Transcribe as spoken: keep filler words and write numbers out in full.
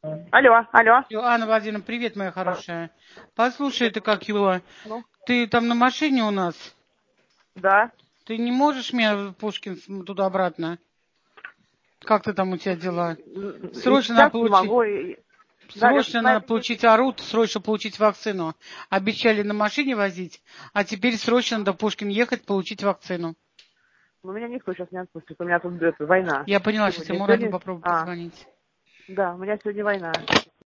Алло, алло. Анна Владимировна, привет, моя хорошая. Послушай, ты как его? Ну? Ты там на машине у нас? Да. Ты не можешь меня в Пушкин туда-обратно? Как ты там у тебя дела? Срочно Сейчас надо не получить. могу. и- Да, Леш, Срочно на надо этой получить неделе. АРУ, срочно получить вакцину. Обещали на машине возить, а теперь срочно до Пушкин ехать, получить вакцину. Но меня никто сейчас не отпустит. У меня тут это, война. Я поняла, сейчас я Сегодня. Мураду Сегодня... попробую А, позвонить. да, у меня сегодня война.